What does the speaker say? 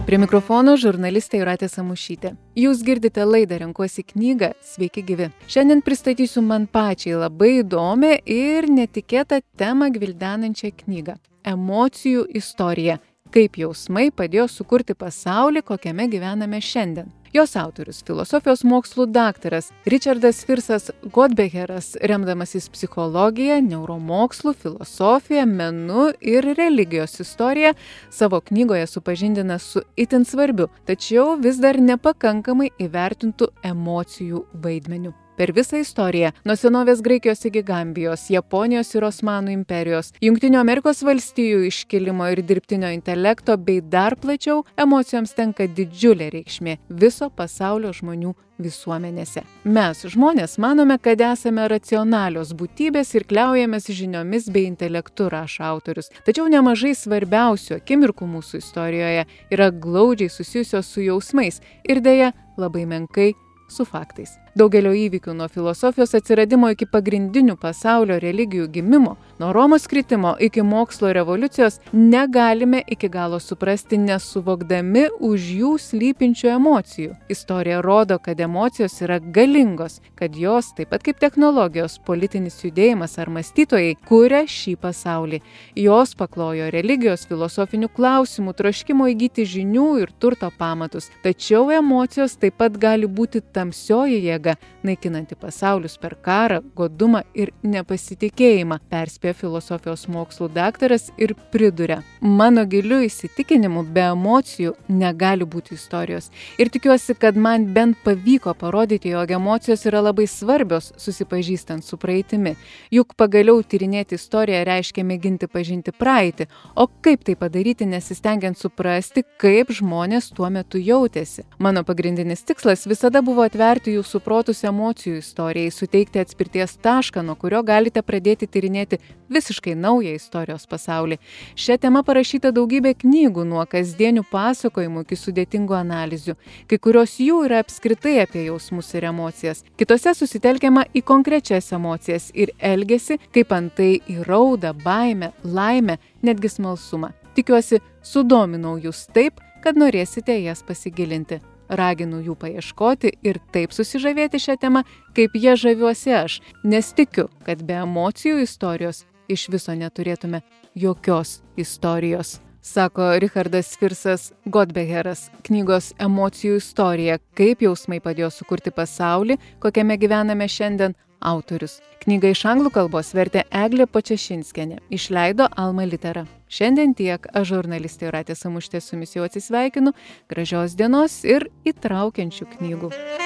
Prie mikrofono žurnalistė Jūratė Samušytė. Jūs girdite laidą Renkuosi knygą, sveiki gyvi. Šiandien pristatysiu man pačiai labai įdomią ir netikėtą temą gvildenančią knygą – emocijų istorija. Kaip jausmai padėjo sukurti pasaulį, kokiame gyvename šiandien. Jos autorius – filosofijos mokslų daktaras Richardas Firsas Godbeheras, remdamasis psichologija, neuromokslų, filosofija, menu ir religijos istorija, savo knygoje supažindina su itin svarbiu, tačiau vis dar nepakankamai įvertintų emocijų vaidmeniu. Per visą istoriją, nuo senovės Graikijos iki Gambijos, Japonijos ir Osmanų imperijos, Jungtinių Amerikos valstijų iškilimo ir dirbtinio intelekto bei dar plačiau, emocijoms tenka didžiulė reikšmė viso pasaulio žmonių visuomenėse. Mes, žmonės, manome, kad esame racionalios būtybės ir kliaujamės žiniomis bei intelektu, rašo autorius. Tačiau nemažai svarbiausių akimirkų mūsų istorijoje yra glaudžiai susijusios su jausmais ir deja labai menkai su faktais. Daugelio įvykių nuo filosofijos atsiradimo iki pagrindinių pasaulio religijų gimimo, nuo Romos kritimo iki mokslo revoliucijos negalime iki galo suprasti, nesuvokdami už jų slypinčių emocijų. Istorija rodo, kad emocijos yra galingos, kad jos, taip pat kaip technologijos, politinis judėjimas ar mąstytojai, kuria šį pasaulį. Jos paklojo religijos, filosofinių klausimų, troškimo įgyti žinių ir turto pamatus. Tačiau emocijos taip pat gali būti tamsioji jėga, naikinanti pasaulius per karą, godumą ir nepasitikėjimą, perspėja filosofijos mokslų daktaras ir priduria: mano giliu įsitikinimu, be emocijų negali būti istorijos. Ir tikiuosi, kad man bent pavyko parodyti, jog emocijos yra labai svarbios susipažįstant su praeitimi. Juk pagaliau tyrinėti istoriją reiškia mėginti pažinti praeitį, o kaip tai padaryti, nesistengiant suprasti, kaip žmonės tuo metu jautėsi. Mano pagrindinis tikslas visada buvo atverti jūsų protus emocijų istorijai, suteikti atspirties tašką, nuo kurio galite pradėti tyrinėti visiškai naują istorijos pasaulį. Šią temą parašyta daugybė knygų, nuo kasdienių pasakojimų iki sudėtingų analizių. Kai kurios jų yra apskritai apie jausmus ir emocijas. Kitose susitelkiama į konkrečias emocijas ir elgesį, kaip antai į raudą, baimę, laimę, netgi smalsumą. Tikiuosi, sudominau jūs taip, kad norėsite jas pasigilinti. Raginu jų paieškoti ir taip susižavėti šią temą, kaip jie žaviuosi aš, nes tikiu, kad be emocijų istorijos iš viso neturėtume jokios istorijos, sako Richardas Firsas Godbeheras, knygos Emocijų istorija, kaip jausmai padėjo sukurti pasaulį, kokiame gyvename šiandien, autorius. Knygą iš anglų kalbos vertė Eglė Počašinskienė, išleido Alma Litera. Šiandien tiek, aš žurnalistė Jūratė Samušytė su jumis jau atsisveikinu, gražios dienos ir įtraukiančių knygų.